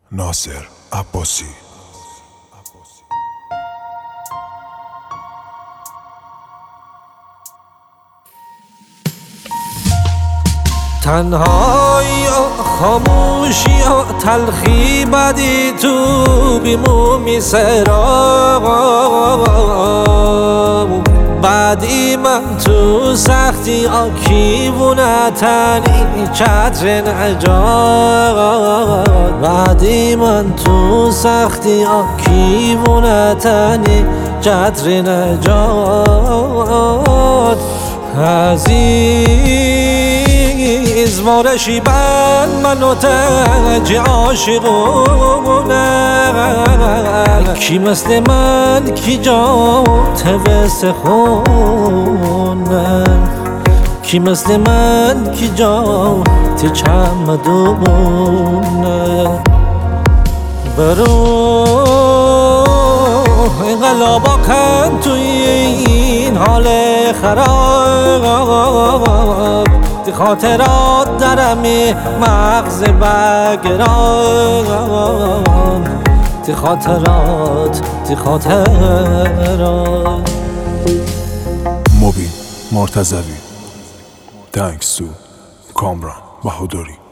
ناصر عباسی. تنهایی خاموشی تلخی بدی تو بیمو میسرام بعدی من تو سختی آکیوونه تنی چتر نجات بعدی من تو سختی آکیوونه تنی چتر نجات عزیز مارشی بند منو تنج عاشقونه کی مثل من کی جا توس خونه کی مثل من کی جا تی چمدونه برو انقلابا کن توی این حال خراب تی خاطرات درمی مغز بگران تی خاطرات مبین مرتضوی. تانکس تو کامران بهادری.